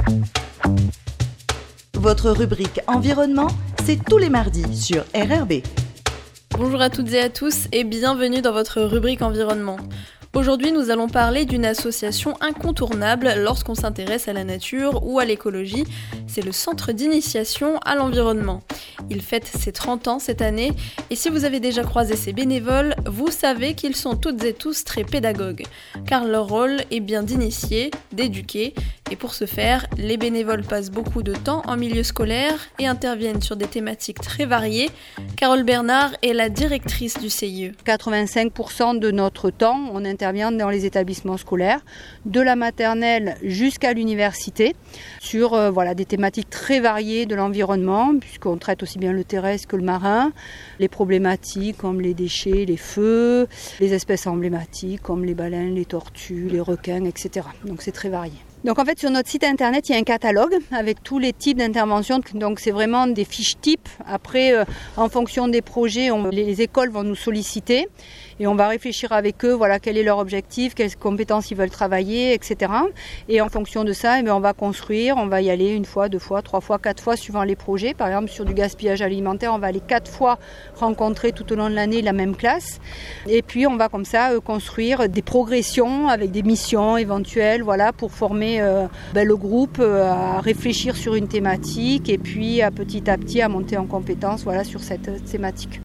Votre rubrique environnement, c'est tous les mardis sur RRB. Bonjour à toutes et à tous et bienvenue dans votre rubrique environnement. Aujourd'hui, nous allons parler d'une association incontournable lorsqu'on s'intéresse à la nature ou à l'écologie. C'est le Centre d'initiation à l'environnement. Il fête ses 30 ans cette année et si vous avez déjà croisé ses bénévoles, vous savez qu'ils sont toutes et tous très pédagogues. Car leur rôle est bien d'initier, d'éduquer et pour ce faire, les bénévoles passent beaucoup de temps en milieu scolaire et interviennent sur des thématiques très variées. Carole Bernard est la directrice du CIE. 85% de notre temps, on intervient dans les établissements scolaires, de la maternelle jusqu'à l'université, sur des thématiques très variées de l'environnement, puisqu'on traite aussi bien le terrestre que le marin, les problématiques comme les déchets, les feux, les espèces emblématiques comme les baleines, les tortues, les requins, etc. Donc c'est très varié. Donc en fait sur notre site internet il y a un catalogue avec tous les types d'interventions, donc c'est vraiment des fiches types. Après en fonction des projets, les écoles vont nous solliciter et on va réfléchir avec eux, quel est leur objectif, quelles compétences ils veulent travailler, etc. Et en fonction de ça, on va construire, on va y aller 1 fois, 2 fois, 3 fois, 4 fois suivant les projets. Par exemple sur du gaspillage alimentaire, on va aller 4 fois rencontrer tout au long de l'année la même classe. Et puis on va comme ça construire des progressions avec des missions éventuelles, pour former le groupe à réfléchir sur une thématique et puis petit à petit à monter en compétence sur cette thématique.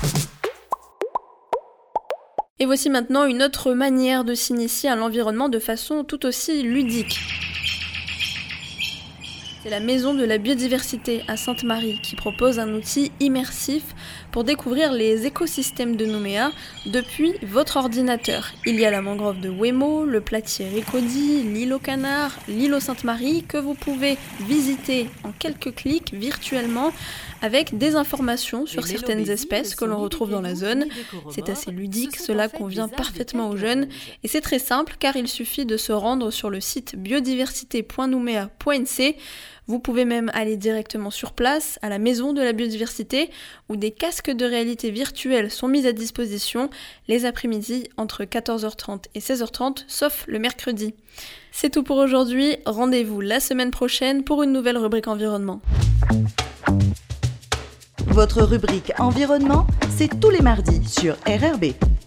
Et voici maintenant une autre manière de s'initier à l'environnement de façon tout aussi ludique. C'est la Maison de la Biodiversité à Sainte-Marie qui propose un outil immersif pour découvrir les écosystèmes de Nouméa depuis votre ordinateur. Il y a la mangrove de Wemo, le platier Ricody, l'île aux canards, l'île aux Sainte-Marie que vous pouvez visiter en quelques clics virtuellement avec des informations sur certaines espèces que l'on retrouve dans la zone. C'est assez ludique, cela convient parfaitement aux jeunes et c'est très simple car il suffit de se rendre sur le site biodiversité.noumea.nc. Vous pouvez même aller directement sur place, à la Maison de la Biodiversité, où des casques de réalité virtuelle sont mis à disposition les après-midi entre 14h30 et 16h30, sauf le mercredi. C'est tout pour aujourd'hui, rendez-vous la semaine prochaine pour une nouvelle rubrique environnement. Votre rubrique environnement, c'est tous les mardis sur RRB.